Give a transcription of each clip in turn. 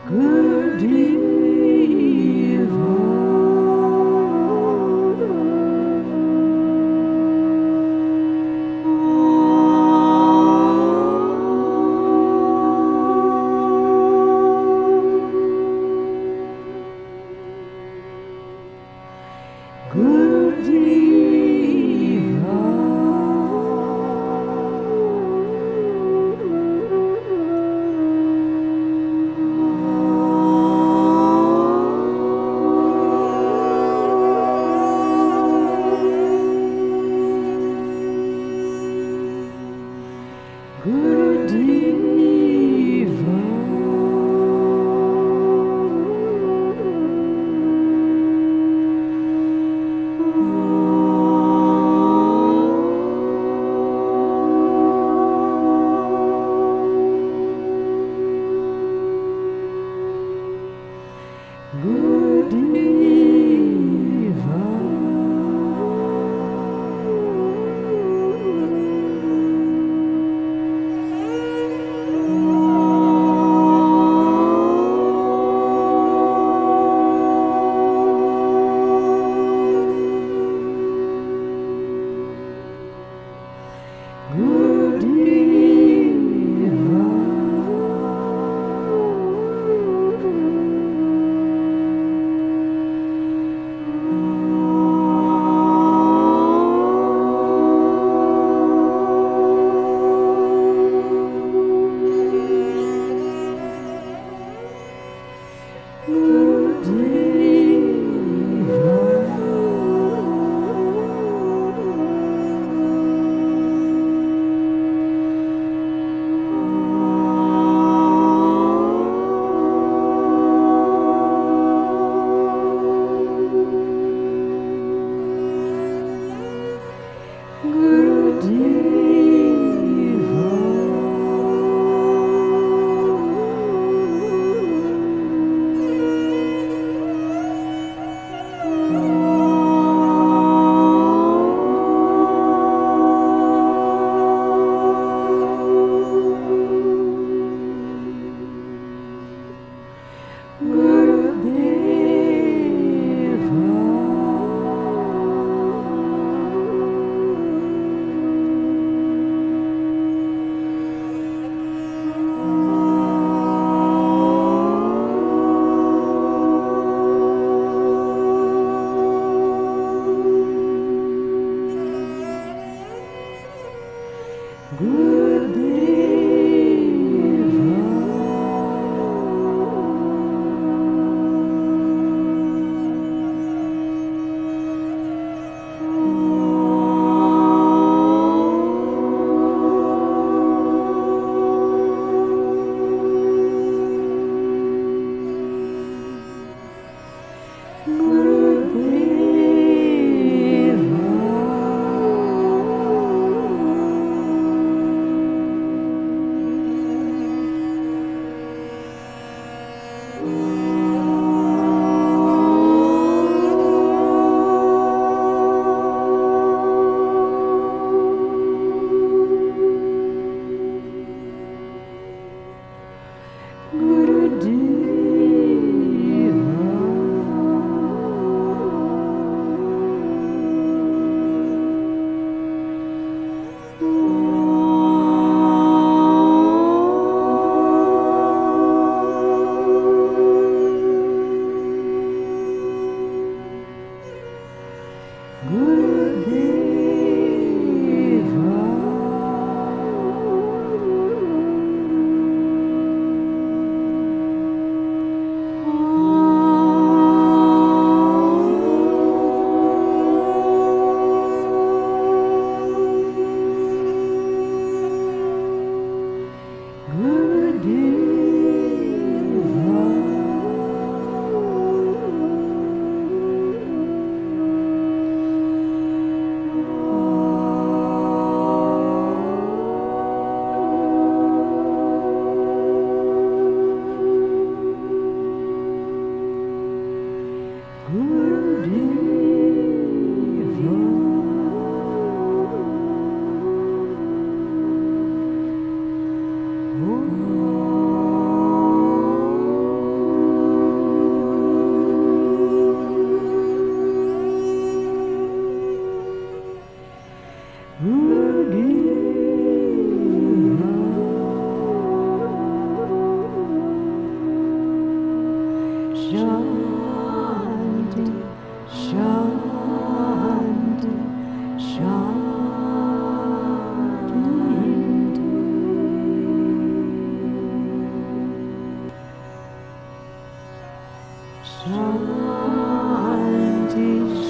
Good Shanti, Shanti, Shanti,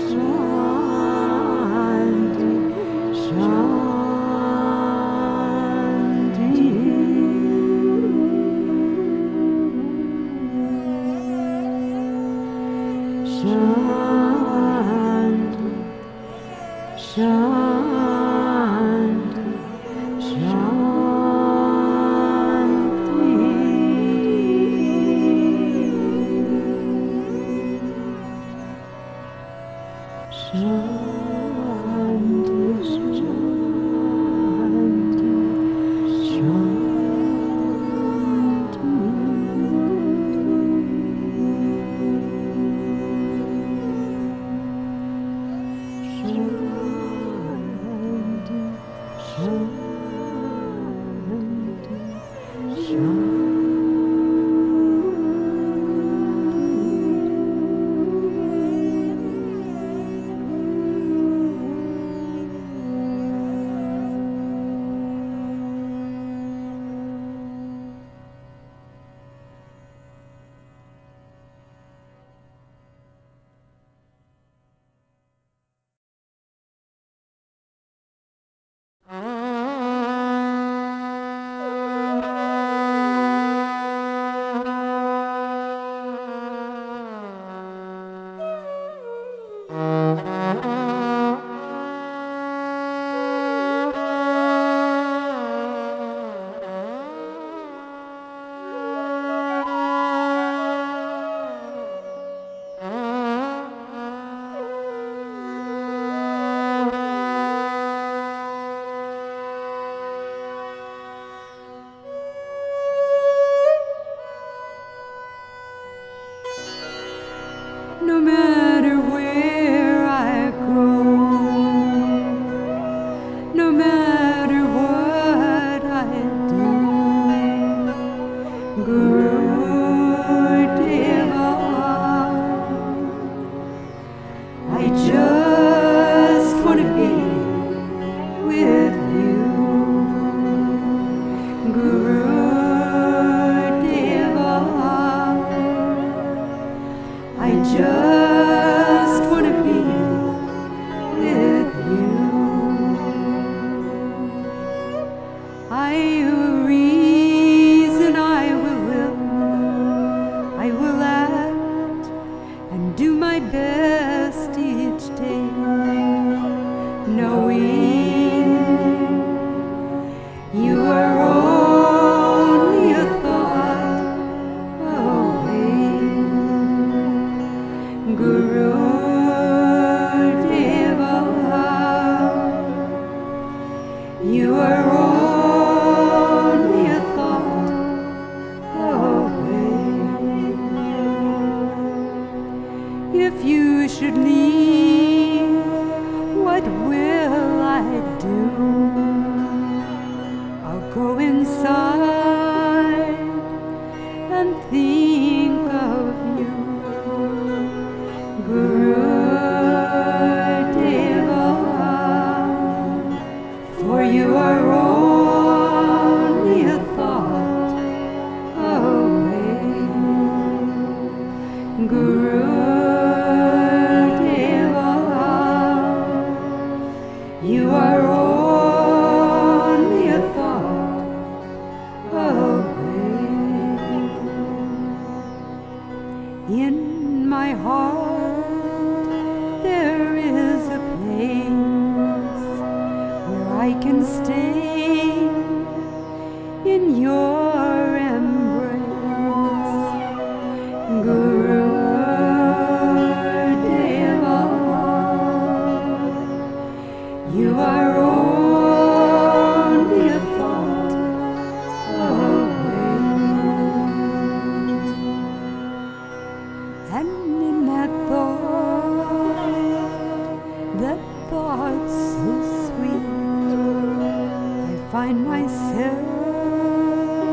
no matter where I go, no matter what I do, Gurudeva, I just want to be with you, Gurudeva. I just want to be with you. I will reason, I will act and do my best each day, knowing you are only a thought away. Gurudeva, you are only a thought away. If you should leave, what will I do? I'll go inside and think of you, Gurudeva, for you are only a thought away. Gurudeva, you are only a thought away. In my heart there is a place where I can stay in your embrace, Gurudeva. You are only a thought away. And in that thought so sweet, I find myself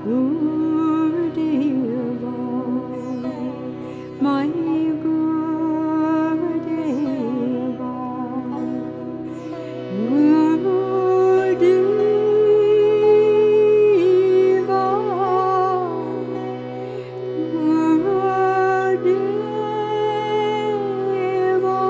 Gurudeva, my Gurudeva, Gurudeva, Gurudeva,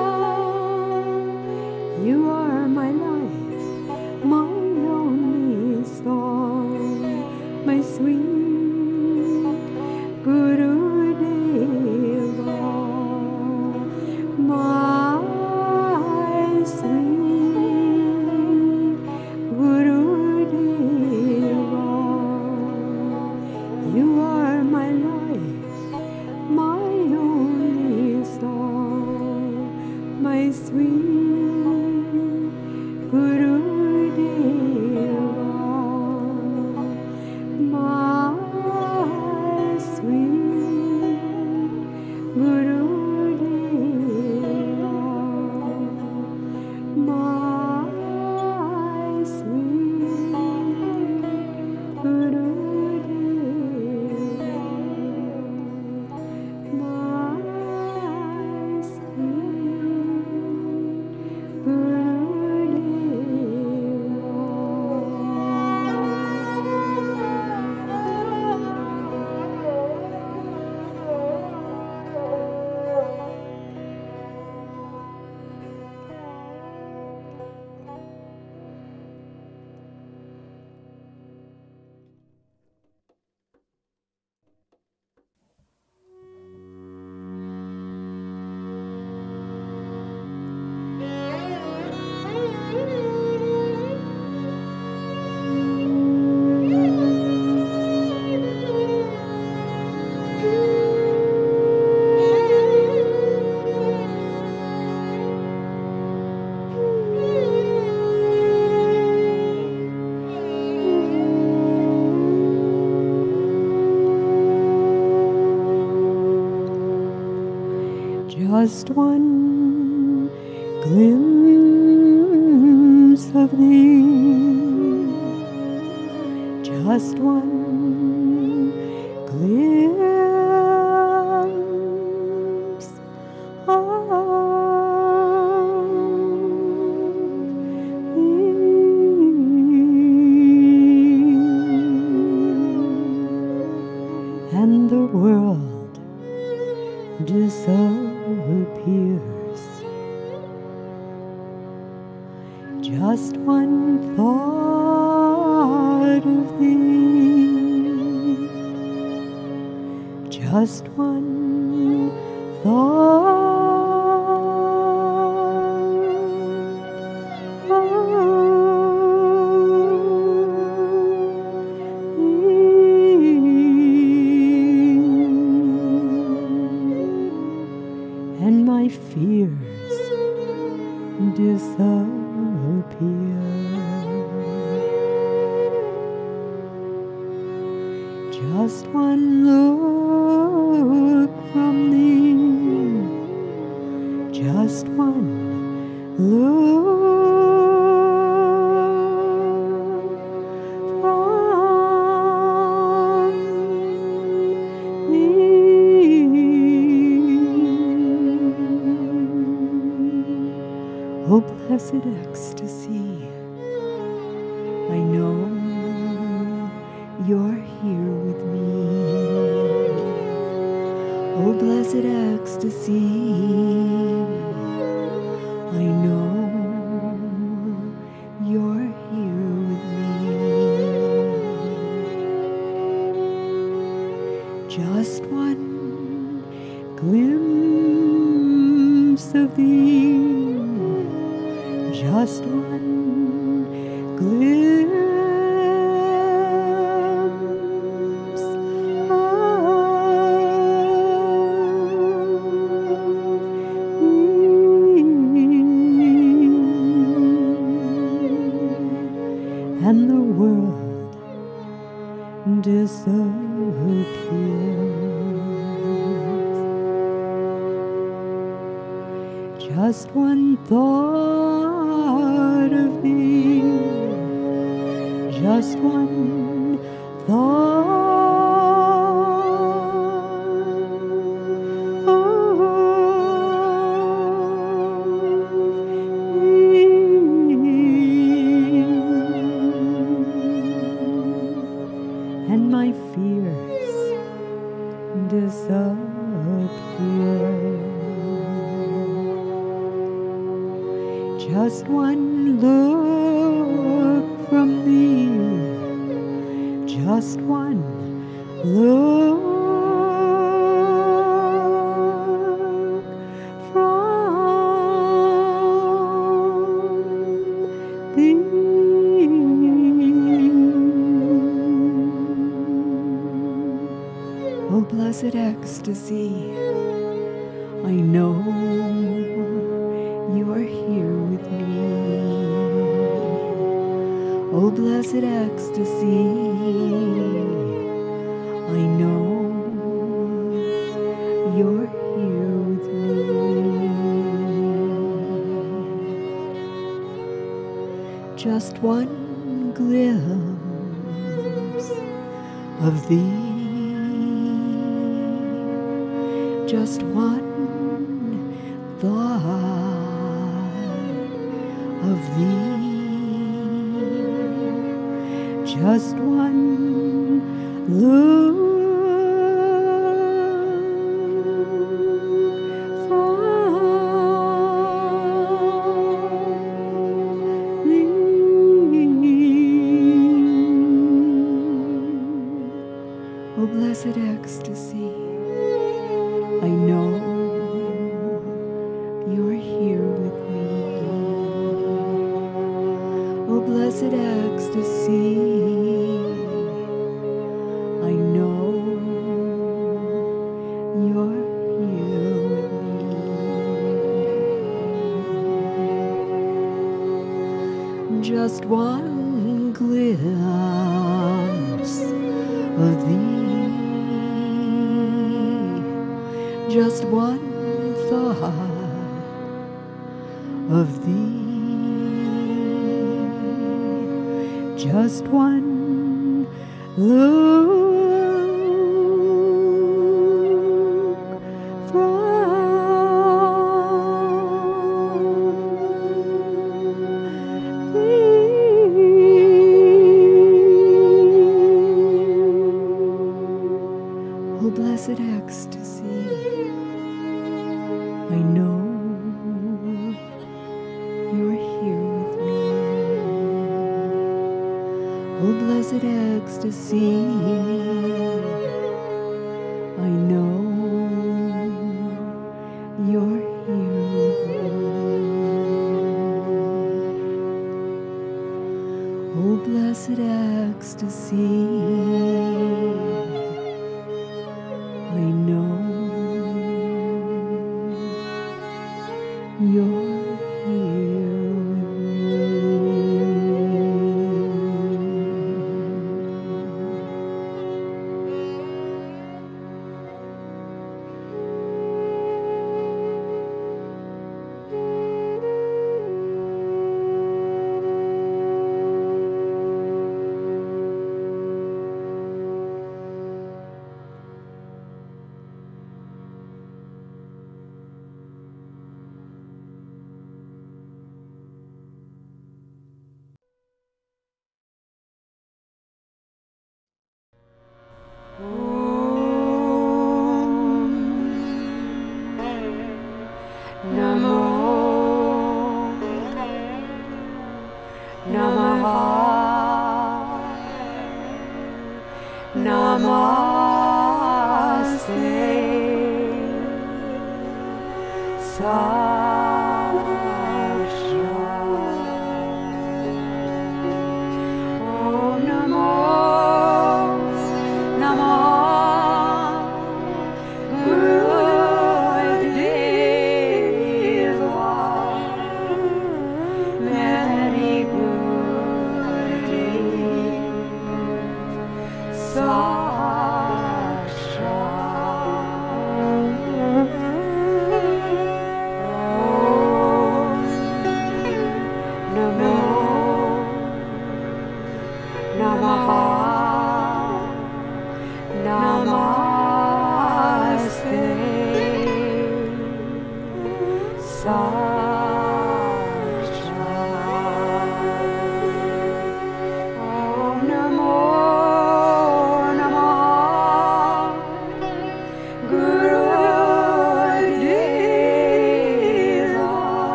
you are my life, my only song, my sweet Gurudeva, my sweet Gurudeva, you are my life, my only song, my sweet Gurudeva, my sweet Gurudeva, my sweet Gurudeva, my sweet Just one glimpse of thee, just one glimpse of thee, and the world disappears. Just one thought of thee, just one thought of thee, and my fears disappear. Just one look from thee, just one look from thee. Oh, blessed ecstasy, I know you're here with me. Oh, blessed ecstasy, I know you're here with me. Just one glimpse of thee, just one glimpse and the world disappears. Just one thought of thee, just one thought and my fears disappear. Just one look from thee, just one look from thee. Oh, blessed ecstasy, I know you are here with me. Oh, blessed ecstasy, I know you're here with me. Just one glimpse of thee, just one thought of thee, just one look from thee. Oh, blessed ecstasy, I know you're here with me. Oh, blessed ecstasy, I know you're here with me. Just one glimpse of thee, just one thought of thee, just one look from thee. Oh, blessed ecstasy, I know you're here with me. Oh, blessed ecstasy, I know you're here with me. Oh, blessed ecstasy, I know you're here with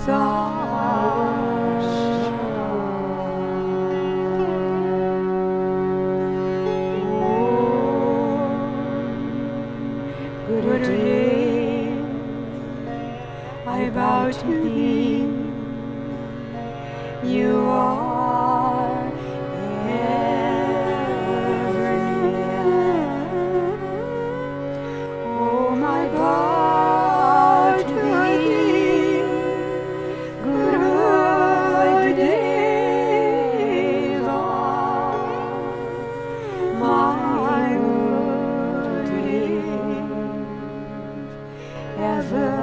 I bow to thee. You are ever near. Oh, my bow to thee, good Deva, my good Deva, ever.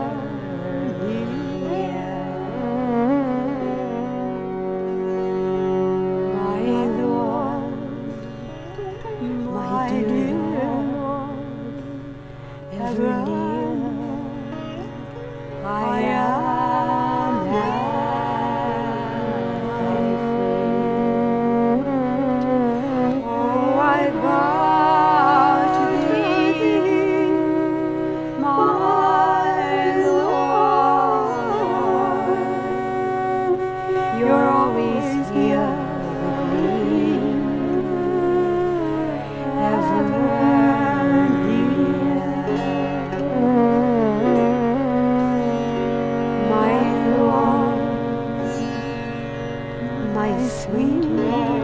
Ever near, I am at thy feet. Oh, I bow to thee, my Lord. You're always here with me, ever. My sweet Lord,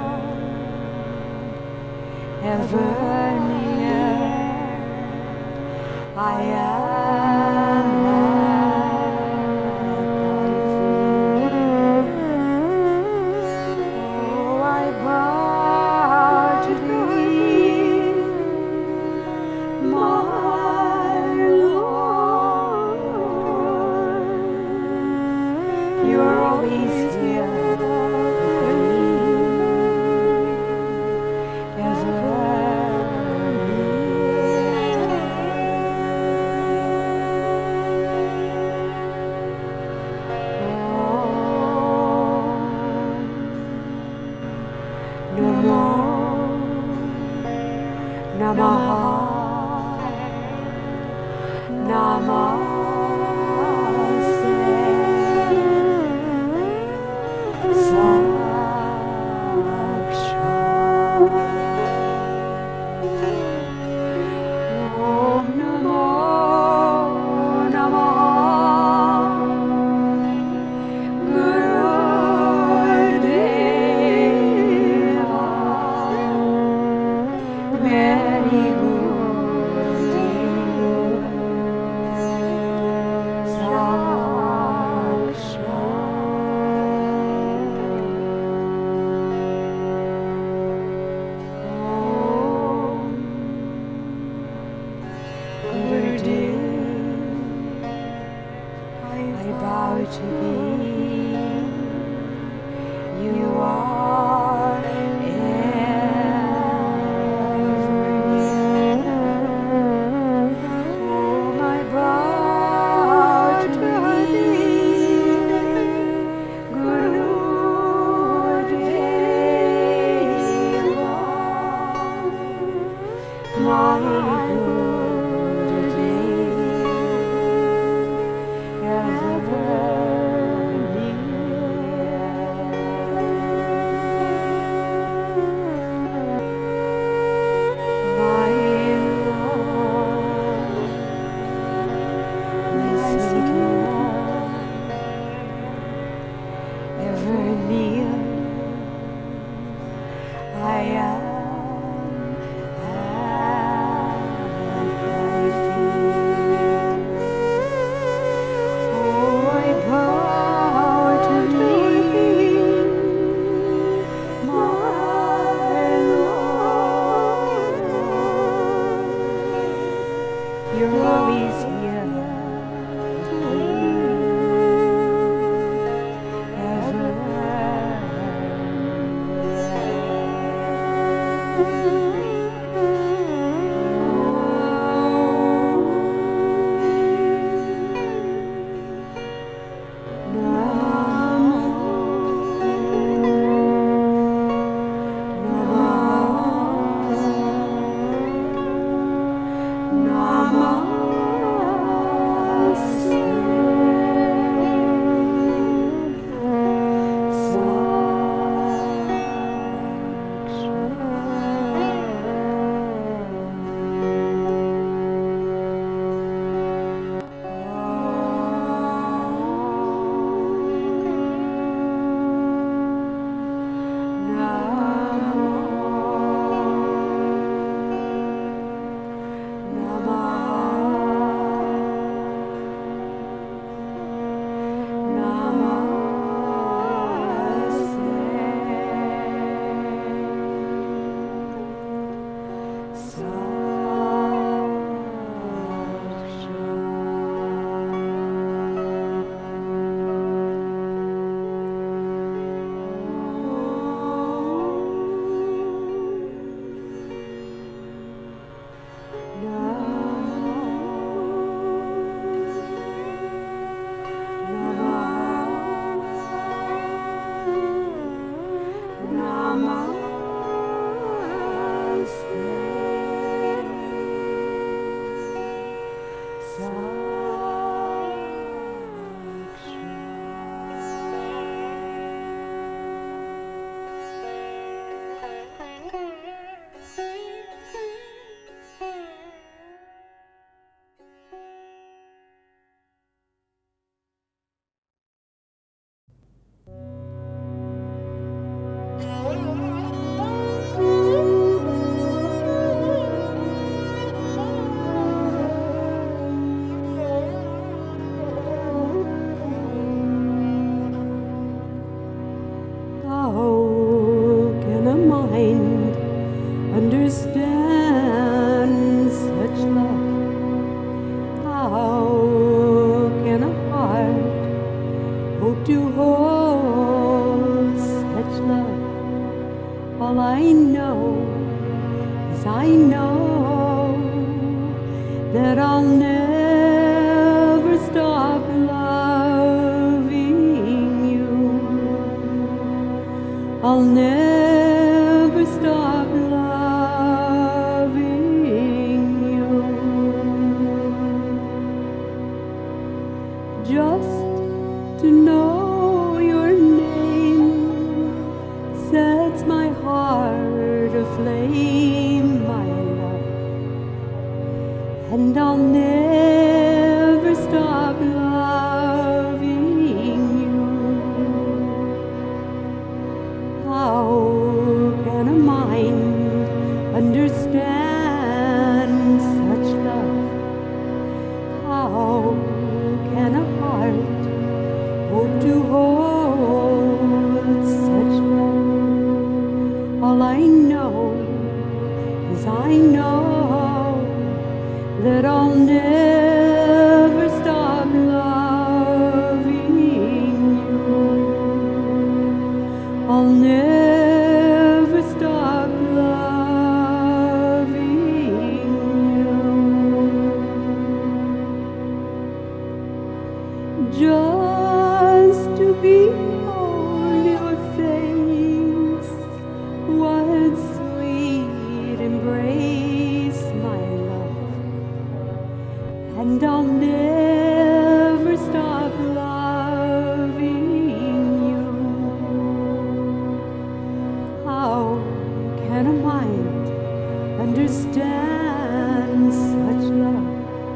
ever near, I am at thy feet. Oh, I bow to thee, my Lord. You're always here. Namaha, Namaste, Sakshat. Om Namo Namaha, Gurudeva, Very good I bow to thee. You are ever near. Oh, my bow to thee, Guru Deva, my Guru Deva, ever near, I am at thy feet. Oh, I to hold such love. All I know is I know that I'll never stop loving you. I'll never stop loving you. Just to know your name sets my heart aflame, my love, and I'll never stop loving you. How can a mind understand such love? How can a heart hope to hold such love? All I know is I know that I'll never stop loving you. I'll never stop loving you. Just to behold your face, what sweet embrace, my love, and I'll never stop loving you. How can a mind understand such love?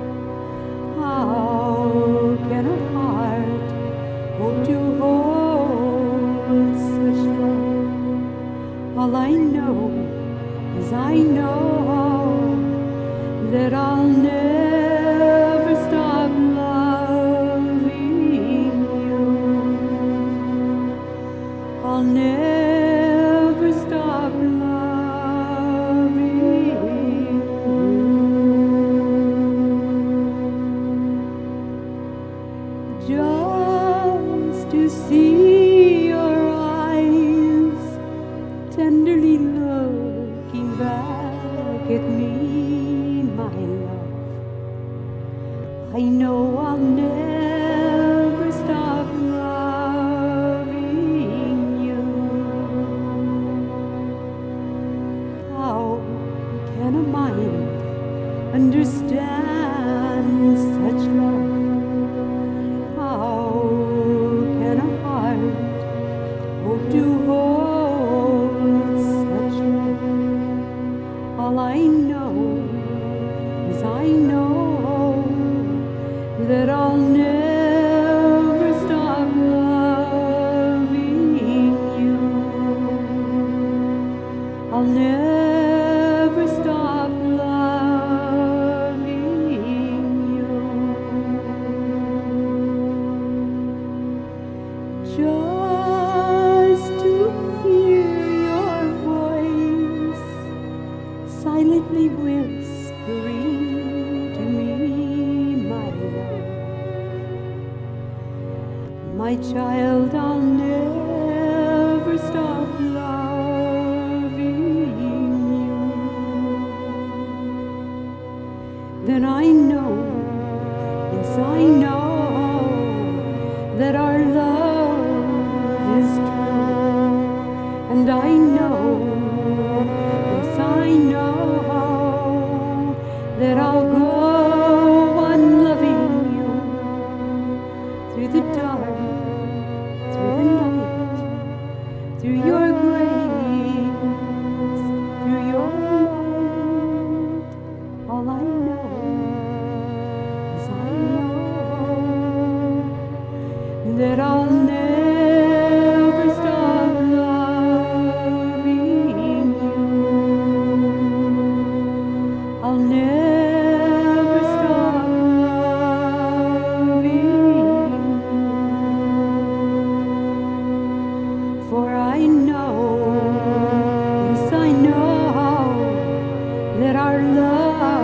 How can a heart hope to hold such love? All I know is I know that I'll never stop loving you. I'll never stop loving you. Just to see your eyes tenderly looking back at me, my love, I know I'll never stop loving you. How can a mind understand such love? How can a heart hope to hold such love? All I know is I know that I'll never stop loving you. I'll never stop loving you. Just to hear your voice silently whispering to me, my love, my child, I'll never stop loving you. Then I know, yes I know, that our love is true, and I know, yes I know, that I'll go on loving you through the dark, through the night, through your grace, through your light. All I know is I know that I'll never stop loving you. I'll never stop loving you. For I know, yes I know, that our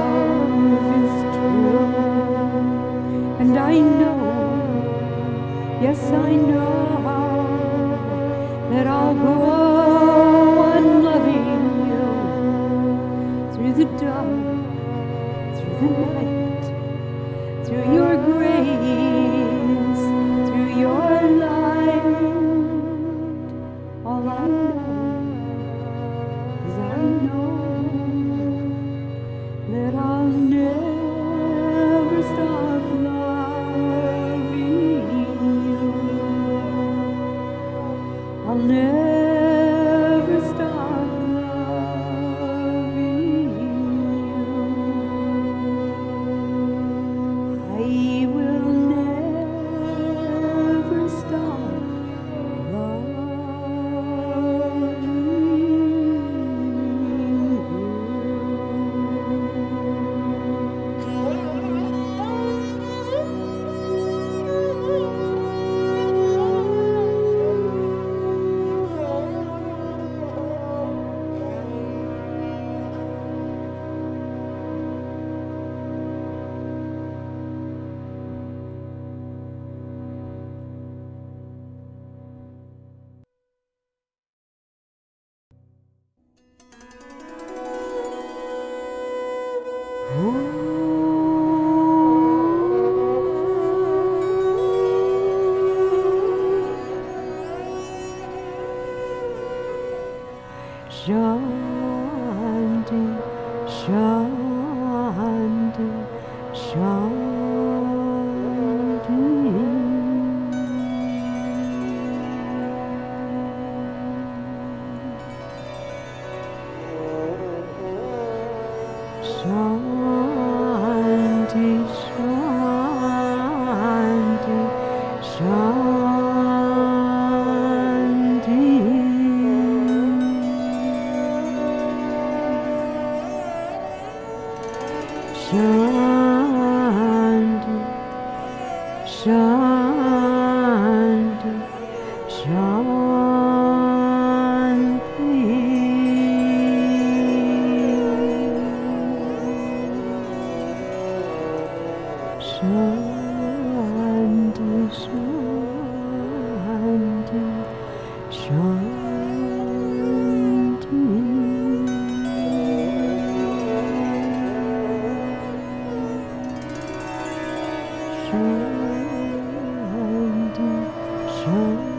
love is true, and I know, Yes, I know that I'll go on loving you through the dark, through the night, through your grace, through your light. All I know is I know that I'll never stop loving you. I'll never stop loving you. I will never stop loving Shanti, Shanti, Shanti. Shanti, Shanti, Shanti. Shanti, Shanti, Shanti. Shanti, Shanti, Shanti. Shanti, Shanti.